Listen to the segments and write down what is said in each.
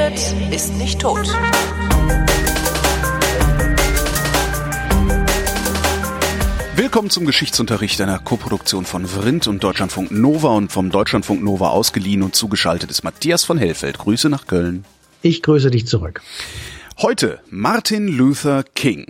redet, ist nicht tot. Willkommen zum Geschichtsunterricht einer Koproduktion von Vrindt und Deutschlandfunk Nova und vom Deutschlandfunk Nova ausgeliehen und zugeschaltet ist Matthias von Hellfeld. Grüße nach Köln. Ich grüße dich zurück. Heute Martin Luther King.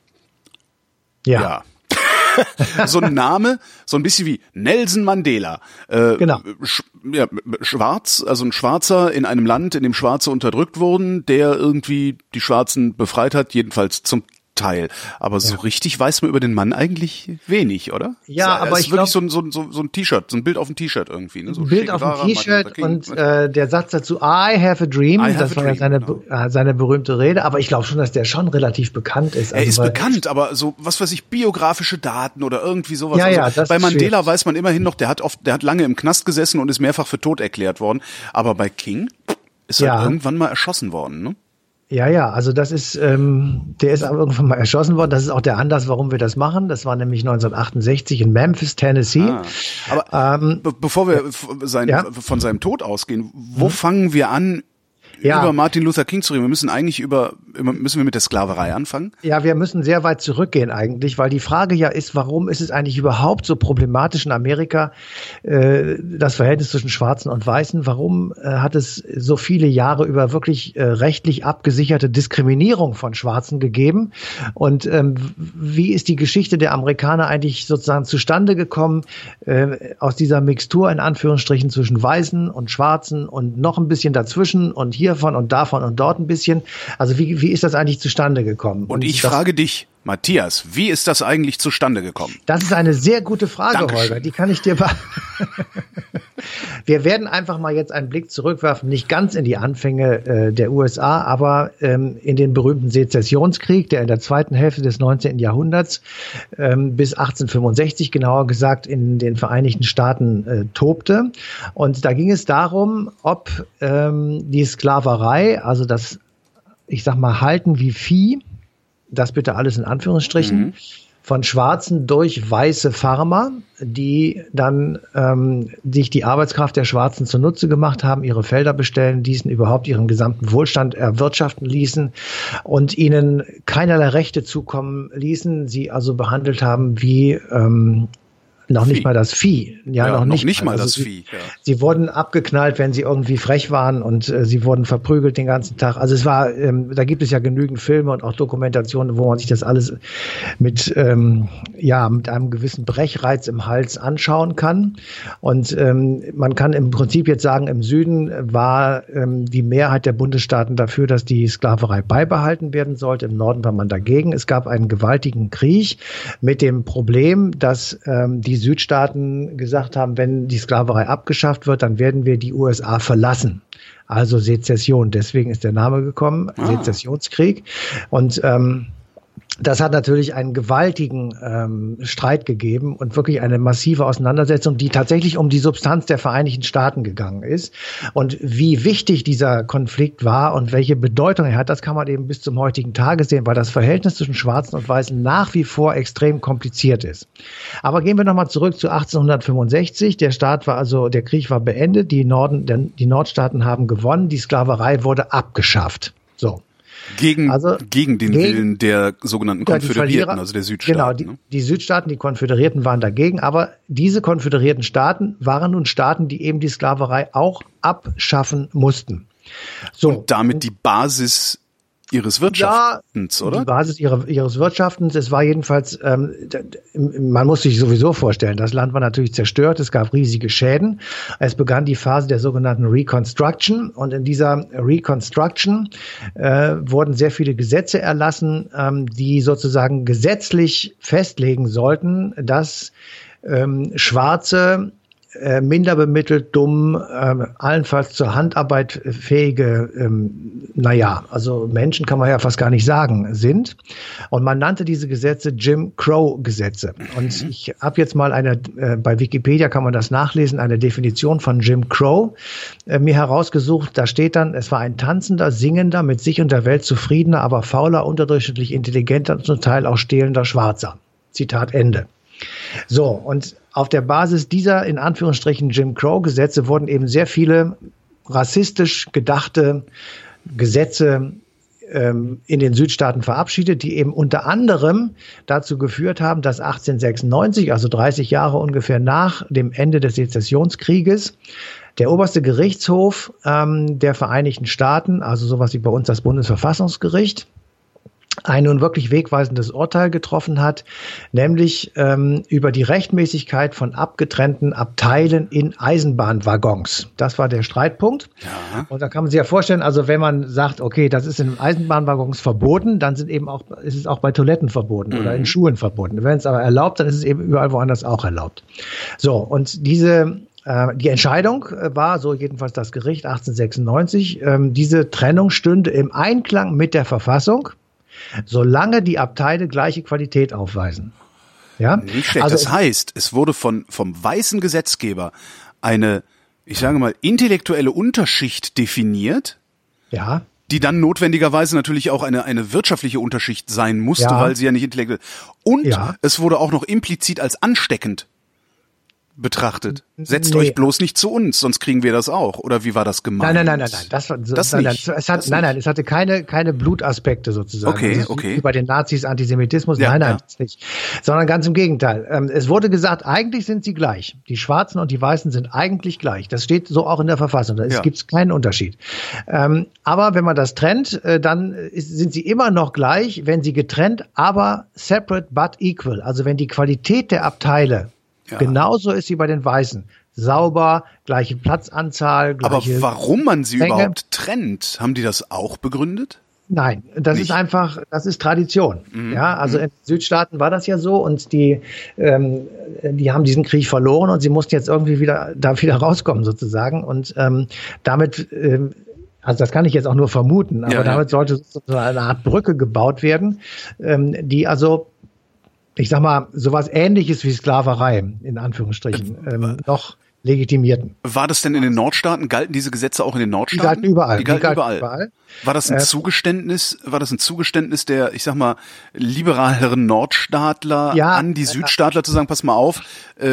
Ja. So ein Name, so ein bisschen wie Nelson Mandela. Genau. Schwarz, also ein Schwarzer in einem Land, in dem Schwarze unterdrückt wurden, der irgendwie die Schwarzen befreit hat, jedenfalls zum Teil. Aber so richtig weiß man über den Mann eigentlich wenig, oder? Ja, aber ich glaube, so ein T-Shirt, so ein Bild auf dem T-Shirt irgendwie. Ne? So ein Bild auf dem T-Shirt und der Satz dazu, I have a dream, das war ja seine berühmte Rede. Aber ich glaube schon, dass der schon relativ bekannt ist. Er ist bekannt, aber so, was weiß ich, biografische Daten oder irgendwie sowas. Ja, also, bei Mandela schwierig. Weiß man immerhin noch, der hat lange im Knast gesessen und ist mehrfach für tot erklärt worden. Aber bei King ist er irgendwann mal erschossen worden, ne? Ja, also das ist, der ist aber irgendwann mal erschossen worden. Das ist auch der Anlass, warum wir das machen. Das war nämlich 1968 in Memphis, Tennessee. Aber bevor wir von seinem Tod ausgehen, wo fangen wir an, über Martin Luther King zu reden? Wir müssen eigentlich müssen wir mit der Sklaverei anfangen? Ja, wir müssen sehr weit zurückgehen eigentlich, weil die Frage ja ist, warum ist es eigentlich überhaupt so problematisch in Amerika, das Verhältnis zwischen Schwarzen und Weißen? Warum hat es so viele Jahre über wirklich rechtlich abgesicherte Diskriminierung von Schwarzen gegeben? Und wie ist die Geschichte der Amerikaner eigentlich sozusagen zustande gekommen, aus dieser Mixtur in Anführungsstrichen zwischen Weißen und Schwarzen und noch ein bisschen dazwischen und hiervon und davon und dort ein bisschen? Also wie ist das eigentlich zustande gekommen? Und ich frage dich, Matthias, wie ist das eigentlich zustande gekommen? Das ist eine sehr gute Frage, Dankeschön. Holger. Die kann ich dir Wir werden einfach mal jetzt einen Blick zurückwerfen, nicht ganz in die Anfänge der USA, aber in den berühmten Sezessionskrieg, der in der zweiten Hälfte des 19. Jahrhunderts bis 1865 genauer gesagt in den Vereinigten Staaten tobte. Und da ging es darum, ob die Sklaverei, also das, ich sag mal, Halten wie Vieh, das bitte alles in Anführungsstrichen, von Schwarzen durch weiße Farmer, die dann sich die Arbeitskraft der Schwarzen zunutze gemacht haben, ihre Felder bestellen ließen, überhaupt ihren gesamten Wohlstand erwirtschaften ließen und ihnen keinerlei Rechte zukommen ließen, sie also behandelt haben wie noch nicht mal das Vieh. Noch nicht mal das Vieh. Ja. Sie wurden abgeknallt, wenn sie irgendwie frech waren und sie wurden verprügelt den ganzen Tag. Also es war, da gibt es ja genügend Filme und auch Dokumentationen, wo man sich das alles mit einem gewissen Brechreiz im Hals anschauen kann. Und man kann im Prinzip jetzt sagen, im Süden war die Mehrheit der Bundesstaaten dafür, dass die Sklaverei beibehalten werden sollte. Im Norden war man dagegen. Es gab einen gewaltigen Krieg mit dem Problem, dass die Südstaaten gesagt haben, wenn die Sklaverei abgeschafft wird, dann werden wir die USA verlassen. Also Sezession, deswegen ist der Name gekommen, Sezessionskrieg. Und das hat natürlich einen gewaltigen Streit gegeben und wirklich eine massive Auseinandersetzung, die tatsächlich um die Substanz der Vereinigten Staaten gegangen ist. Und wie wichtig dieser Konflikt war und welche Bedeutung er hat, das kann man eben bis zum heutigen Tage sehen, weil das Verhältnis zwischen Schwarzen und Weißen nach wie vor extrem kompliziert ist. Aber gehen wir nochmal zurück zu 1865. Der Krieg war beendet, die Nordstaaten haben gewonnen, die Sklaverei wurde abgeschafft. So. Gegen den Willen der sogenannten Konföderierten, also der Südstaaten. Genau, die Südstaaten, die Konföderierten waren dagegen, aber diese konföderierten Staaten waren nun Staaten, die eben die Sklaverei auch abschaffen mussten. So. Und damit die Basis ihres Wirtschaftens, oder? Die Basis ihres Wirtschaftens. Es war jedenfalls, man muss sich sowieso vorstellen, das Land war natürlich zerstört, es gab riesige Schäden. Es begann die Phase der sogenannten Reconstruction und in dieser Reconstruction wurden sehr viele Gesetze erlassen, die sozusagen gesetzlich festlegen sollten, dass Schwarze minder bemittelt, dumm, allenfalls zur Handarbeit fähige, also Menschen kann man ja fast gar nicht sagen, sind. Und man nannte diese Gesetze Jim Crow-Gesetze. Und ich habe jetzt mal bei Wikipedia kann man das nachlesen, eine Definition von Jim Crow mir herausgesucht. Da steht dann, es war ein tanzender, singender, mit sich und der Welt zufriedener, aber fauler, unterdurchschnittlich intelligenter und zum Teil auch stehlender Schwarzer. Zitat Ende. So, und auf der Basis dieser in Anführungsstrichen Jim Crow-Gesetze wurden eben sehr viele rassistisch gedachte Gesetze in den Südstaaten verabschiedet, die eben unter anderem dazu geführt haben, dass 1896, also 30 Jahre ungefähr nach dem Ende des Sezessionskrieges, der oberste Gerichtshof der Vereinigten Staaten, also sowas wie bei uns das Bundesverfassungsgericht, ein nun wirklich wegweisendes Urteil getroffen hat, nämlich über die Rechtmäßigkeit von abgetrennten Abteilen in Eisenbahnwaggons. Das war der Streitpunkt. Ja. Und da kann man sich ja vorstellen, also wenn man sagt, okay, das ist in Eisenbahnwaggons verboten, dann ist es auch bei Toiletten verboten oder in Schulen verboten. Wenn es aber erlaubt, dann ist es eben überall woanders auch erlaubt. So, und die Entscheidung war, so jedenfalls das Gericht 1896, diese Trennung stünde im Einklang mit der Verfassung, solange die Abteile gleiche Qualität aufweisen. Ja? Nicht schlecht. Also das heißt, es wurde vom weißen Gesetzgeber eine, ich sage mal, intellektuelle Unterschicht definiert, ja, die dann notwendigerweise natürlich auch eine wirtschaftliche Unterschicht sein musste, weil sie ja nicht intellektuell. Und es wurde auch noch implizit als ansteckend betrachtet. Setzt euch bloß nicht zu uns, sonst kriegen wir das auch. Oder wie war das gemeint? Nein. Es hatte keine Blutaspekte sozusagen. Okay. Wie bei den Nazis Antisemitismus. Ja, nein, das nicht. Sondern ganz im Gegenteil. Es wurde gesagt, eigentlich sind sie gleich. Die Schwarzen und die Weißen sind eigentlich gleich. Das steht so auch in der Verfassung. Da gibt es keinen Unterschied. Aber wenn man das trennt, dann sind sie immer noch gleich, wenn sie getrennt, aber separate but equal. Also wenn die Qualität der Abteile genauso ist wie bei den Weißen. Sauber, gleiche Platzanzahl, gleiche Aber warum man sie Menge. überhaupt trennt, haben die das auch begründet? Nein, das ist Tradition. Ja, also in den Südstaaten war das ja so und die haben diesen Krieg verloren und sie mussten jetzt irgendwie wieder rauskommen sozusagen und damit also das kann ich jetzt auch nur vermuten, aber damit sollte so eine Art Brücke gebaut werden, die also, ich sag mal, sowas Ähnliches wie Sklaverei, in Anführungsstrichen, noch legitimierten. War das denn in den Nordstaaten? Galten diese Gesetze auch in den Nordstaaten? Die galten überall. War das ein Zugeständnis der, ich sag mal, liberaleren Nordstaatler an die Südstaatler zu sagen, pass mal auf,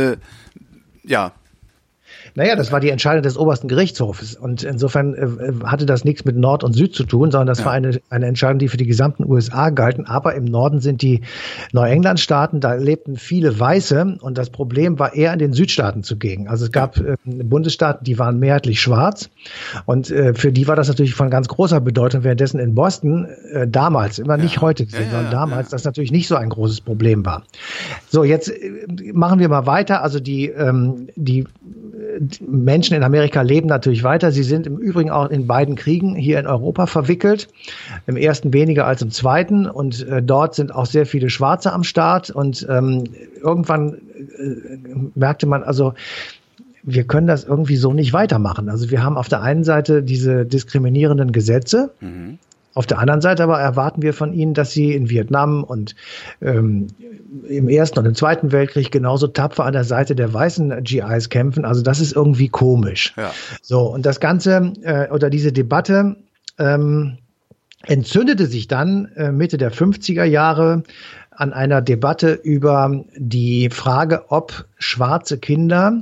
Naja, das war die Entscheidung des obersten Gerichtshofes und insofern hatte das nichts mit Nord und Süd zu tun, sondern das war eine Entscheidung, die für die gesamten USA galten. Aber im Norden sind die Neuenglandstaaten, da lebten viele Weiße und das Problem war eher in den Südstaaten zugegen. Also es gab Bundesstaaten, die waren mehrheitlich schwarz und für die war das natürlich von ganz großer Bedeutung, währenddessen in Boston damals, immer nicht heute gesehen, sondern damals, das natürlich nicht so ein großes Problem war. So, jetzt machen wir mal weiter. Also die Menschen in Amerika leben natürlich weiter. Sie sind im Übrigen auch in beiden Kriegen hier in Europa verwickelt. Im ersten weniger als im zweiten. Und dort sind auch sehr viele Schwarze am Start. Und irgendwann merkte man, also wir können das irgendwie so nicht weitermachen. Also wir haben auf der einen Seite diese diskriminierenden Gesetze. Auf der anderen Seite aber erwarten wir von ihnen, dass sie in Vietnam und im Ersten und im Zweiten Weltkrieg genauso tapfer an der Seite der weißen GIs kämpfen. Also das ist irgendwie komisch. Ja. So, und das Ganze oder diese Debatte entzündete sich dann Mitte der 50er Jahre an einer Debatte über die Frage, ob schwarze Kinder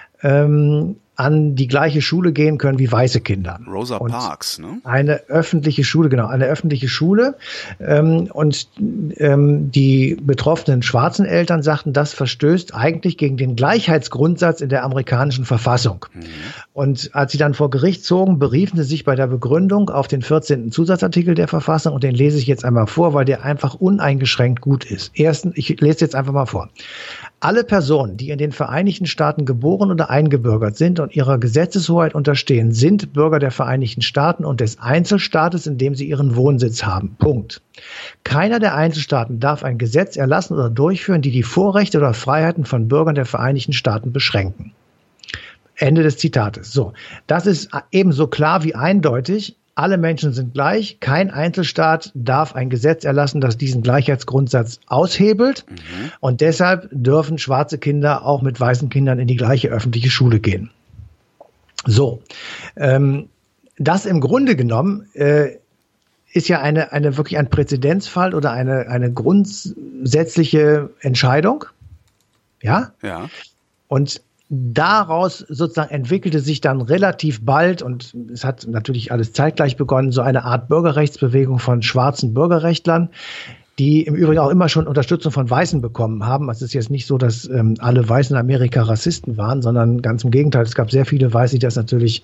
an die gleiche Schule gehen können wie weiße Kinder. Rosa Parks, ne? Eine öffentliche Schule, genau, eine öffentliche Schule. Und die betroffenen schwarzen Eltern sagten, das verstößt eigentlich gegen den Gleichheitsgrundsatz in der amerikanischen Verfassung. Und als sie dann vor Gericht zogen, beriefen sie sich bei der Begründung auf den 14. Zusatzartikel der Verfassung und den lese ich jetzt einmal vor, weil der einfach uneingeschränkt gut ist. Erstens, ich lese jetzt einfach mal vor. Alle Personen, die in den Vereinigten Staaten geboren oder eingebürgert sind und ihrer Gesetzeshoheit unterstehen, sind Bürger der Vereinigten Staaten und des Einzelstaates, in dem sie ihren Wohnsitz haben. Punkt. Keiner der Einzelstaaten darf ein Gesetz erlassen oder durchführen, die die Vorrechte oder Freiheiten von Bürgern der Vereinigten Staaten beschränken. Ende des Zitates. So, das ist ebenso klar wie eindeutig. Alle Menschen sind gleich. Kein Einzelstaat darf ein Gesetz erlassen, das diesen Gleichheitsgrundsatz aushebelt. Und deshalb dürfen schwarze Kinder auch mit weißen Kindern in die gleiche öffentliche Schule gehen. So, das im Grunde genommen ist ja wirklich ein Präzedenzfall oder eine grundsätzliche Entscheidung. Ja. Ja. Und daraus sozusagen entwickelte sich dann relativ bald, und es hat natürlich alles zeitgleich begonnen, so eine Art Bürgerrechtsbewegung von schwarzen Bürgerrechtlern, die im Übrigen auch immer schon Unterstützung von Weißen bekommen haben. Es ist jetzt nicht so, dass alle Weißen in Amerika Rassisten waren, sondern ganz im Gegenteil. Es gab sehr viele Weiße, die das natürlich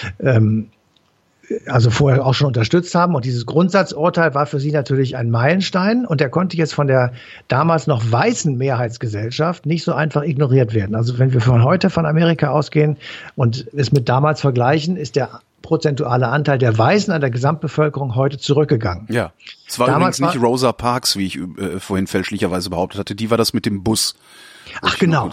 also vorher auch schon unterstützt haben. Und dieses Grundsatzurteil war für sie natürlich ein Meilenstein. Und der konnte jetzt von der damals noch weißen Mehrheitsgesellschaft nicht so einfach ignoriert werden. Also wenn wir von heute von Amerika ausgehen und es mit damals vergleichen, ist der prozentuale Anteil der Weißen an der Gesamtbevölkerung heute zurückgegangen. Ja, es war damals übrigens nicht Rosa Parks, wie ich vorhin fälschlicherweise behauptet hatte. Die war das mit dem Bus. Ach genau.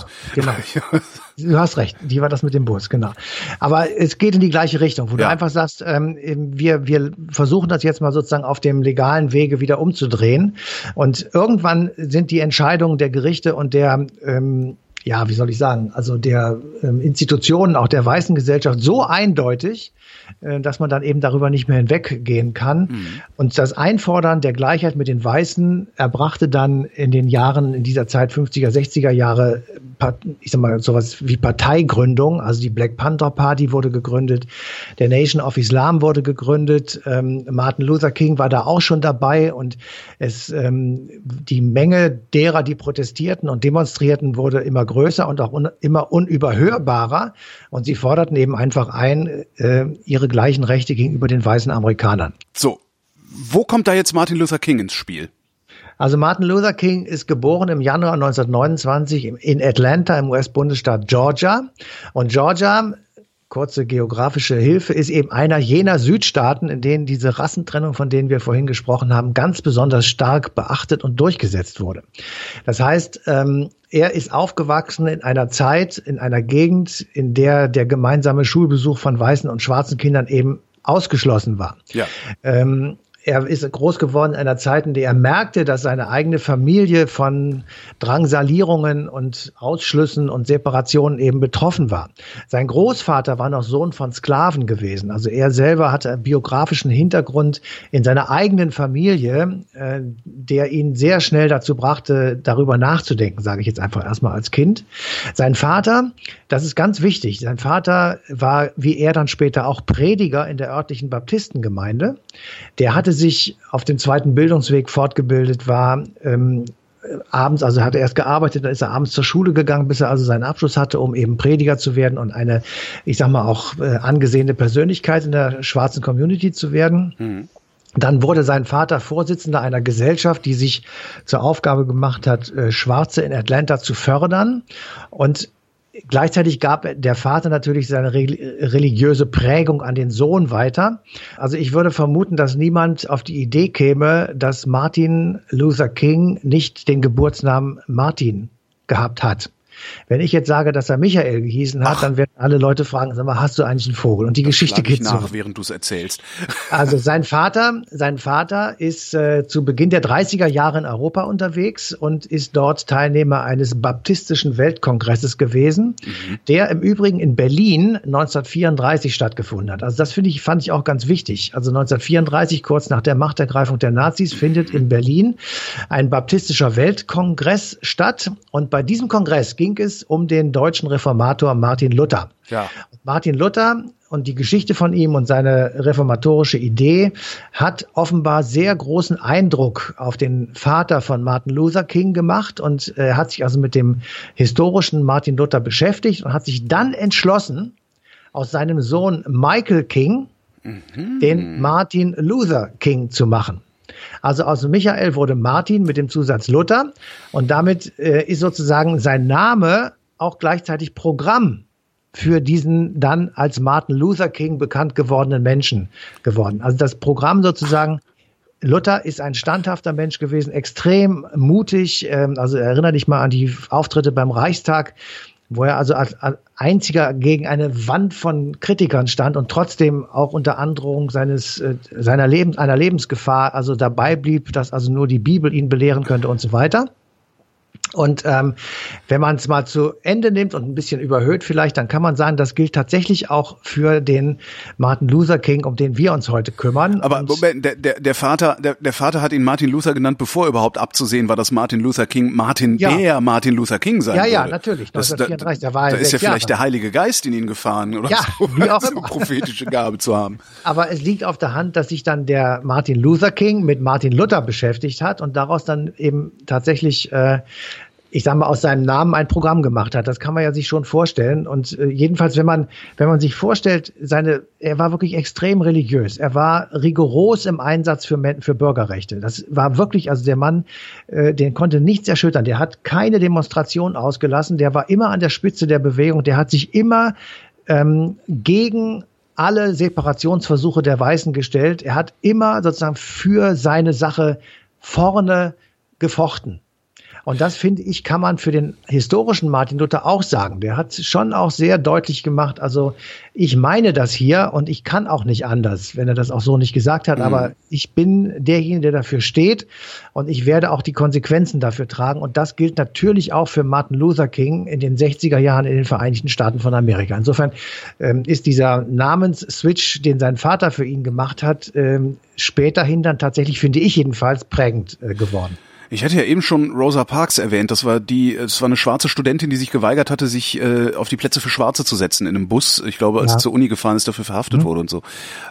Du hast recht, die war das mit dem Bus, genau. Aber es geht in die gleiche Richtung, wo du einfach sagst, wir versuchen das jetzt mal sozusagen auf dem legalen Wege wieder umzudrehen. Und irgendwann sind die Entscheidungen der Gerichte und der wie soll ich sagen, also der Institutionen, auch der weißen Gesellschaft so eindeutig, dass man dann eben darüber nicht mehr hinweggehen kann. Mhm. Und das Einfordern der Gleichheit mit den Weißen erbrachte dann in den Jahren, in dieser Zeit 50er, 60er Jahre, ich sag mal, sowas wie Parteigründung. Also die Black Panther Party wurde gegründet, der Nation of Islam wurde gegründet, Martin Luther King war da auch schon dabei und die Menge derer, die protestierten und demonstrierten, wurde immer größer und auch immer unüberhörbarer. Und sie forderten eben einfach ein, ihre gleichen Rechte gegenüber den weißen Amerikanern. So, wo kommt da jetzt Martin Luther King ins Spiel? Also Martin Luther King ist geboren im Januar 1929 in Atlanta im US-Bundesstaat Georgia. Und Georgia, kurze geografische Hilfe, ist eben einer jener Südstaaten, in denen diese Rassentrennung, von denen wir vorhin gesprochen haben, ganz besonders stark beachtet und durchgesetzt wurde. Das heißt, er ist aufgewachsen in einer Zeit, in einer Gegend, in der der gemeinsame Schulbesuch von weißen und schwarzen Kindern eben ausgeschlossen war. Ja. Er ist groß geworden in einer Zeit, in der er merkte, dass seine eigene Familie von Drangsalierungen und Ausschlüssen und Separationen eben betroffen war. Sein Großvater war noch Sohn von Sklaven gewesen. Also er selber hatte einen biografischen Hintergrund in seiner eigenen Familie, der ihn sehr schnell dazu brachte, darüber nachzudenken, sage ich jetzt einfach erstmal als Kind. Sein Vater, das ist ganz wichtig, sein Vater war, wie er dann später, auch Prediger in der örtlichen Baptistengemeinde. Der hatte sich auf dem zweiten Bildungsweg fortgebildet, war abends, also hat er erst gearbeitet, dann ist er abends zur Schule gegangen, bis er also seinen Abschluss hatte, um eben Prediger zu werden und eine, ich sag mal, auch angesehene Persönlichkeit in der schwarzen Community zu werden. Mhm. Dann wurde sein Vater Vorsitzender einer Gesellschaft, die sich zur Aufgabe gemacht hat, Schwarze in Atlanta zu fördern. Und gleichzeitig gab der Vater natürlich seine religiöse Prägung an den Sohn weiter. Also ich würde vermuten, dass niemand auf die Idee käme, dass Martin Luther King nicht den Geburtsnamen Martin gehabt hat. Wenn ich jetzt sage, dass er Michael gehießen hat, dann werden alle Leute fragen, sag mal, hast du eigentlich einen Vogel? Und die Geschichte geht so. Während du es erzählst. Also sein Vater ist zu Beginn der 30er Jahre in Europa unterwegs und ist dort Teilnehmer eines baptistischen Weltkongresses gewesen, der im Übrigen in Berlin 1934 stattgefunden hat. Also das fand ich auch ganz wichtig. Also 1934, kurz nach der Machtergreifung der Nazis, findet in Berlin ein baptistischer Weltkongress statt. Und bei diesem Kongress ging es um den deutschen Reformator Martin Luther. Ja. Martin Luther und die Geschichte von ihm und seine reformatorische Idee hat offenbar sehr großen Eindruck auf den Vater von Martin Luther King gemacht und er hat sich also mit dem historischen Martin Luther beschäftigt und hat sich dann entschlossen, aus seinem Sohn Michael King den Martin Luther King zu machen. Also aus Michael wurde Martin mit dem Zusatz Luther und damit ist sozusagen sein Name auch gleichzeitig Programm für diesen dann als Martin Luther King bekannt gewordenen Menschen geworden. Also das Programm sozusagen, Luther ist ein standhafter Mensch gewesen, extrem mutig. Also erinnere dich mal an die Auftritte beim Reichstag, wo er also als einziger gegen eine Wand von Kritikern stand und trotzdem auch unter Androhung einer Lebensgefahr also dabei blieb, dass also nur die Bibel ihn belehren könnte und so weiter. Und wenn man es mal zu Ende nimmt und ein bisschen überhöht vielleicht, dann kann man sagen, das gilt tatsächlich auch für den Martin Luther King, um den wir uns heute kümmern. Aber Moment, der Vater hat ihn Martin Luther genannt, bevor überhaupt abzusehen war, dass Martin Luther King Martin Luther King sein würde. Ja, natürlich, 1934. Da ist ja vielleicht der Heilige Geist in ihn gefahren oder so, wie auch so eine prophetische Gabe zu haben. Aber es liegt auf der Hand, dass sich dann der Martin Luther King mit Martin Luther beschäftigt hat und daraus dann eben tatsächlich ich sag mal, aus seinem Namen ein Programm gemacht hat. Das kann man ja sich schon vorstellen. Und jedenfalls, wenn man sich vorstellt, er war wirklich extrem religiös. Er war rigoros im Einsatz für Bürgerrechte. Das war wirklich, also der Mann, den konnte nichts erschüttern. Der hat keine Demonstration ausgelassen. Der war immer an der Spitze der Bewegung. Der hat sich immer gegen alle Separationsversuche der Weißen gestellt. Er hat immer sozusagen für seine Sache vorne gefochten. Und das, finde ich, kann man für den historischen Martin Luther auch sagen. Der hat schon auch sehr deutlich gemacht, also ich meine das hier und ich kann auch nicht anders, wenn er das auch so nicht gesagt hat, aber ich bin derjenige, der dafür steht und ich werde auch die Konsequenzen dafür tragen. Und das gilt natürlich auch für Martin Luther King in den 60er Jahren in den Vereinigten Staaten von Amerika. Insofern ist dieser Namensswitch, den sein Vater für ihn gemacht hat, späterhin dann tatsächlich, finde ich jedenfalls, prägend geworden. Ich hatte ja eben schon Rosa Parks erwähnt. Das war eine schwarze Studentin, die sich geweigert hatte, sich auf die Plätze für Schwarze zu setzen in einem Bus. Ich glaube, als sie zur Uni gefahren ist, dafür verhaftet wurde und so.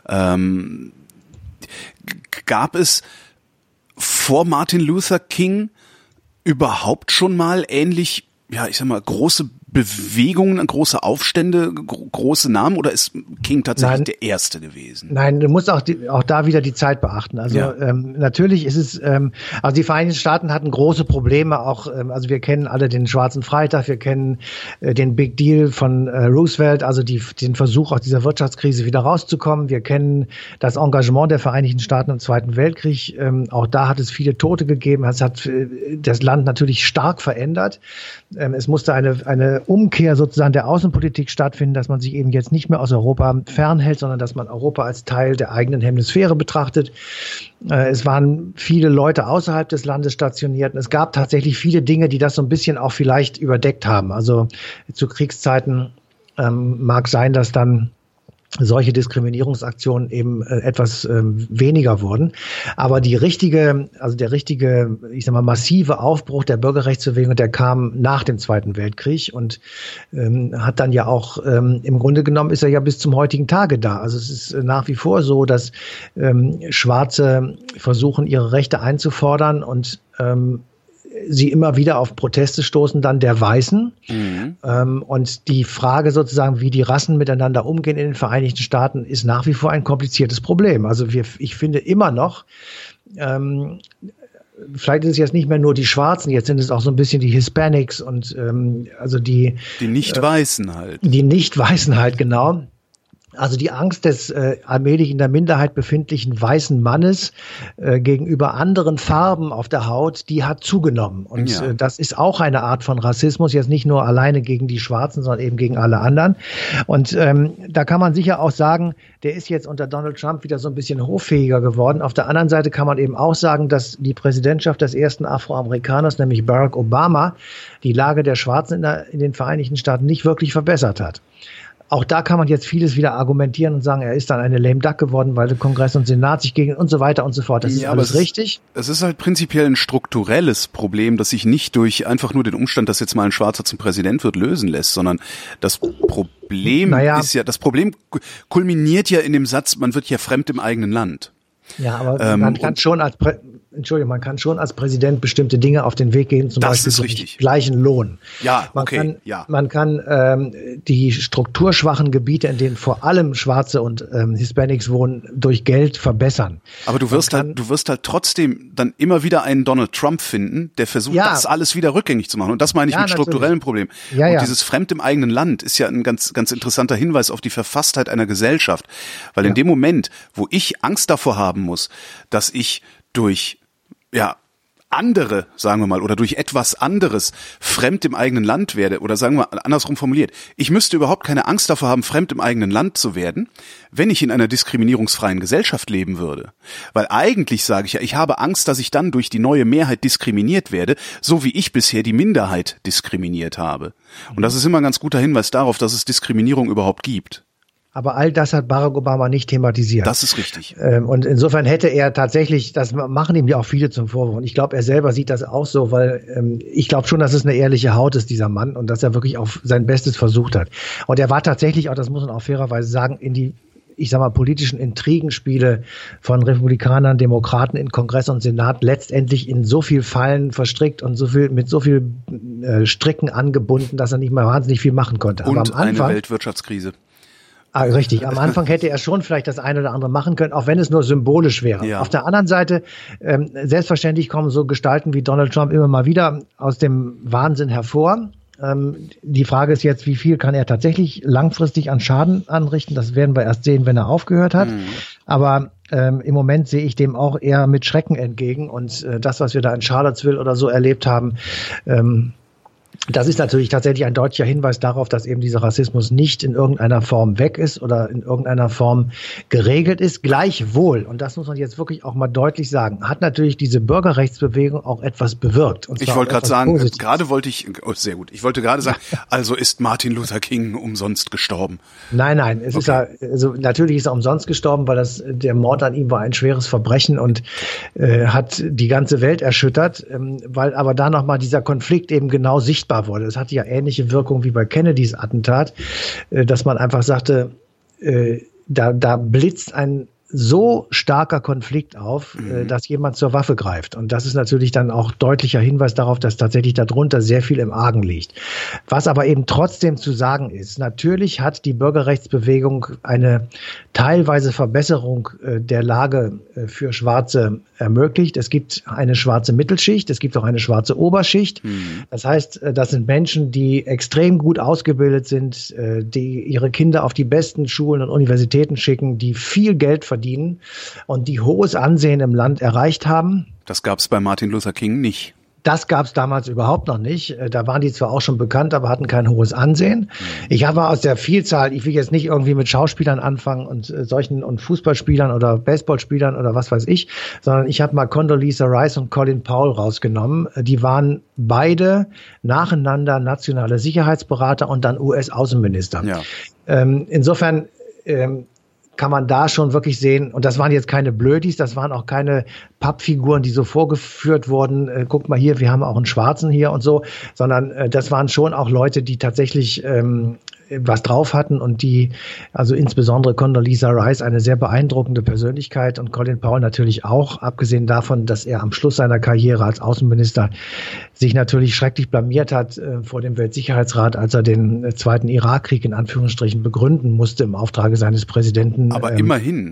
Gab es vor Martin Luther King überhaupt schon mal ähnlich, ja, ich sag mal, große Bewegungen, große Aufstände, große Namen, oder ist King tatsächlich der Erste gewesen? Nein, du musst auch da wieder die Zeit beachten. Also natürlich ist es, also die Vereinigten Staaten hatten große Probleme auch, also wir kennen alle den Schwarzen Freitag, wir kennen den Big Deal von Roosevelt, also den Versuch aus dieser Wirtschaftskrise wieder rauszukommen. Wir kennen das Engagement der Vereinigten Staaten im Zweiten Weltkrieg. Auch da hat es viele Tote gegeben. Es hat das Land natürlich stark verändert. Es musste eine Umkehr sozusagen der Außenpolitik stattfinden, dass man sich eben jetzt nicht mehr aus Europa fernhält, sondern dass man Europa als Teil der eigenen Hemisphäre betrachtet. Es waren viele Leute außerhalb des Landes stationiert. Und es gab tatsächlich viele Dinge, die das so ein bisschen auch vielleicht überdeckt haben. Also zu Kriegszeiten mag sein, dass dann solche Diskriminierungsaktionen eben etwas weniger wurden. Aber der richtige, ich sag mal, massive Aufbruch der Bürgerrechtsbewegung, der kam nach dem Zweiten Weltkrieg und hat dann ja auch, im Grunde genommen ist er ja bis zum heutigen Tage da. Also es ist nach wie vor so, dass Schwarze versuchen, ihre Rechte einzufordern und sie immer wieder auf Proteste stoßen, dann der Weißen. Und die Frage sozusagen, wie die Rassen miteinander umgehen in den Vereinigten Staaten, ist nach wie vor ein kompliziertes Problem. Also ich finde immer noch, vielleicht ist es jetzt nicht mehr nur die Schwarzen, jetzt sind es auch so ein bisschen die Hispanics und also die Nicht-Weißen halt. Die Nicht-Weißen halt, genau. Also die Angst des allmählich in der Minderheit befindlichen weißen Mannes gegenüber anderen Farben auf der Haut, die hat zugenommen. Und das ist auch eine Art von Rassismus, jetzt nicht nur alleine gegen die Schwarzen, sondern eben gegen alle anderen. Und da kann man sicher auch sagen, der ist jetzt unter Donald Trump wieder so ein bisschen hoffähiger geworden. Auf der anderen Seite kann man eben auch sagen, dass die Präsidentschaft des ersten Afroamerikaners, nämlich Barack Obama, die Lage der Schwarzen in den Vereinigten Staaten nicht wirklich verbessert hat. Auch da kann man jetzt vieles wieder argumentieren und sagen, er ist dann eine lame duck geworden, weil der Kongress und Senat sich gegen und so weiter und so fort. Das ist alles richtig. Es ist halt prinzipiell ein strukturelles Problem, das sich nicht durch einfach nur den Umstand, dass jetzt mal ein Schwarzer zum Präsident wird, lösen lässt, sondern das Problem das Problem kulminiert ja in dem Satz, man wird ja fremd im eigenen Land. Ja, aber man kann schon als Präsident bestimmte Dinge auf den Weg gehen, zum Beispiel gleichen Lohn. Ja, Man kann die strukturschwachen Gebiete, in denen vor allem Schwarze und Hispanics wohnen, durch Geld verbessern. Aber du wirst halt trotzdem dann immer wieder einen Donald Trump finden, der versucht, das alles wieder rückgängig zu machen. Und das meine ich mit strukturellen Problemen. Und dieses Fremd im eigenen Land ist ja ein ganz, ganz interessanter Hinweis auf die Verfasstheit einer Gesellschaft. Weil in dem Moment, wo ich Angst davor haben muss, dass ich durch andere, sagen wir mal, oder durch etwas anderes fremd im eigenen Land werde, oder sagen wir andersrum formuliert, ich müsste überhaupt keine Angst davor haben, fremd im eigenen Land zu werden, wenn ich in einer diskriminierungsfreien Gesellschaft leben würde. Weil eigentlich sage ich ja, ich habe Angst, dass ich dann durch die neue Mehrheit diskriminiert werde, so wie ich bisher die Minderheit diskriminiert habe. Und das ist immer ein ganz guter Hinweis darauf, dass es Diskriminierung überhaupt gibt. Aber all das hat Barack Obama nicht thematisiert. Das ist richtig. Und insofern hätte er tatsächlich, das machen ihm ja auch viele zum Vorwurf. Und ich glaube, er selber sieht das auch so, weil ich glaube schon, dass es eine ehrliche Haut ist, dieser Mann, und dass er wirklich auch sein Bestes versucht hat. Und er war tatsächlich auch, das muss man auch fairerweise sagen, in die, ich sag mal, politischen Intrigenspiele von Republikanern, Demokraten in Kongress und Senat letztendlich in so viel Fallen verstrickt und mit so viel Stricken angebunden, dass er nicht mal wahnsinnig viel machen konnte. Und aber am Anfang, eine Weltwirtschaftskrise. Richtig, am Anfang hätte er schon vielleicht das eine oder andere machen können, auch wenn es nur symbolisch wäre. Ja. Auf der anderen Seite, selbstverständlich kommen so Gestalten wie Donald Trump immer mal wieder aus dem Wahnsinn hervor. Die Frage ist jetzt, wie viel kann er tatsächlich langfristig an Schaden anrichten? Das werden wir erst sehen, wenn er aufgehört hat. Aber im Moment sehe ich dem auch eher mit Schrecken entgegen. Und das, was wir da in Charlottesville oder so erlebt haben, das ist natürlich tatsächlich ein deutlicher Hinweis darauf, dass eben dieser Rassismus nicht in irgendeiner Form weg ist oder in irgendeiner Form geregelt ist. Gleichwohl, und das muss man jetzt wirklich auch mal deutlich sagen, hat natürlich diese Bürgerrechtsbewegung auch etwas bewirkt. Ich wollte gerade sagen, sehr gut. Ich wollte gerade sagen, also ist Martin Luther King umsonst gestorben? Nein, es ist ja, also natürlich ist er umsonst gestorben, weil der Mord an ihm war ein schweres Verbrechen und hat die ganze Welt erschüttert, weil aber da nochmal dieser Konflikt eben genau sichtbar wurde. Es hatte ja ähnliche Wirkung wie bei Kennedys Attentat, dass man einfach sagte, da blitzt ein so starker Konflikt auf, dass jemand zur Waffe greift. Und das ist natürlich dann auch deutlicher Hinweis darauf, dass tatsächlich darunter sehr viel im Argen liegt. Was aber eben trotzdem zu sagen ist, natürlich hat die Bürgerrechtsbewegung eine teilweise Verbesserung der Lage für Schwarze ermöglicht. Es gibt eine schwarze Mittelschicht, es gibt auch eine schwarze Oberschicht. Das heißt, das sind Menschen, die extrem gut ausgebildet sind, die ihre Kinder auf die besten Schulen und Universitäten schicken, die viel Geld verdienen und die hohes Ansehen im Land erreicht haben. Das gab es bei Martin Luther King nicht. Das gab es damals überhaupt noch nicht. Da waren die zwar auch schon bekannt, aber hatten kein hohes Ansehen. Ich habe aus der Vielzahl, ich will jetzt nicht irgendwie mit Schauspielern anfangen und solchen und Fußballspielern oder Baseballspielern oder was weiß ich, sondern ich habe mal Condoleezza Rice und Colin Powell rausgenommen. Die waren beide nacheinander nationale Sicherheitsberater und dann US-Außenminister. Ja. Insofern kann man da schon wirklich sehen, und das waren jetzt keine Blödis, das waren auch keine Pappfiguren, die so vorgeführt wurden, guckt mal hier, wir haben auch einen Schwarzen hier und so, sondern das waren schon auch Leute, die tatsächlich was drauf hatten und die, also insbesondere Condoleezza Rice, eine sehr beeindruckende Persönlichkeit und Colin Powell natürlich auch, abgesehen davon, dass er am Schluss seiner Karriere als Außenminister sich natürlich schrecklich blamiert hat vor dem Weltsicherheitsrat, als er den zweiten Irakkrieg in Anführungsstrichen begründen musste im Auftrage seines Präsidenten. Aber immerhin,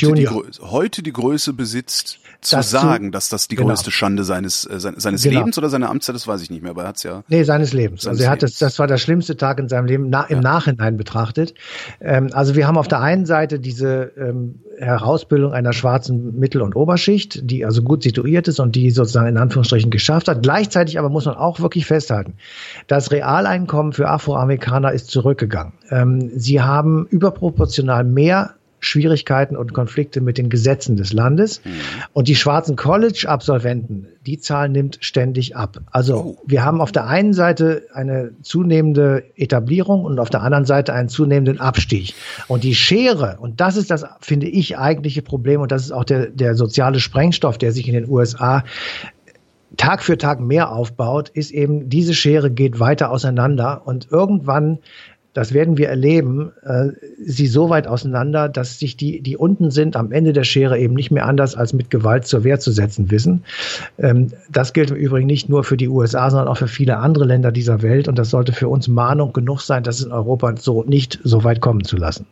heute die Größe besitzt, dass das die größte Schande seines Lebens oder seiner Amtszeit, das weiß ich nicht mehr, aber er hat's ja. Nee, seines Lebens. Also er hat das war der schlimmste Tag in seinem Leben im Nachhinein betrachtet. Also wir haben auf der einen Seite diese Herausbildung einer schwarzen Mittel- und Oberschicht, die also gut situiert ist und die sozusagen in Anführungsstrichen geschafft hat. Gleichzeitig aber muss man auch wirklich festhalten, das Realeinkommen für Afroamerikaner ist zurückgegangen. Sie haben überproportional mehr Schwierigkeiten und Konflikte mit den Gesetzen des Landes. Und die schwarzen College-Absolventen, die Zahl nimmt ständig ab. Also wir haben auf der einen Seite eine zunehmende Etablierung und auf der anderen Seite einen zunehmenden Abstieg. Und die Schere, und das ist das, finde ich, eigentliche Problem, und das ist auch der soziale Sprengstoff, der sich in den USA Tag für Tag mehr aufbaut, ist eben, diese Schere geht weiter auseinander und irgendwann, das werden wir erleben, sie so weit auseinander, dass sich die unten sind, am Ende der Schere eben nicht mehr anders als mit Gewalt zur Wehr zu setzen wissen. Das gilt im Übrigen nicht nur für die USA, sondern auch für viele andere Länder dieser Welt. Und das sollte für uns Mahnung genug sein, das in Europa so nicht so weit kommen zu lassen.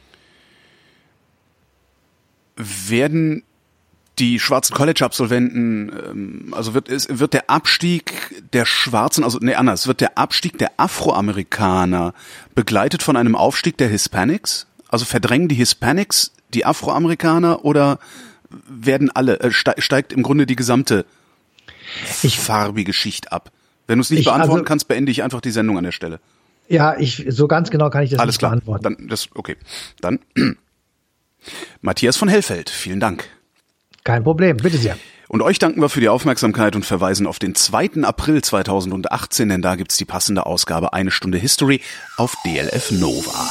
Werden die schwarzen College-Absolventen, also wird der Abstieg der Schwarzen, wird der Abstieg der Afroamerikaner begleitet von einem Aufstieg der Hispanics? Also verdrängen die Hispanics die Afroamerikaner oder werden steigt im Grunde die gesamte farbige Schicht ab? Wenn du es nicht beantworten kannst, beende ich einfach die Sendung an der Stelle. Ja, so ganz genau kann ich das nicht beantworten. Alles klar, dann Matthias von Hellfeld, vielen Dank. Kein Problem, bitte sehr. Und euch danken wir für die Aufmerksamkeit und verweisen auf den 2. April 2018, denn da gibt's die passende Ausgabe 1 Stunde History auf DLF Nova.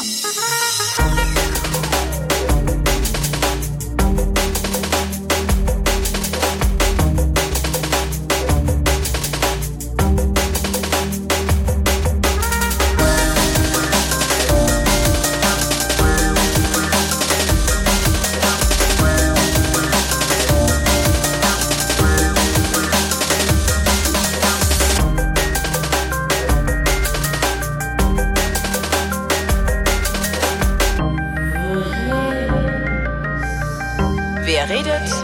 Wer redet,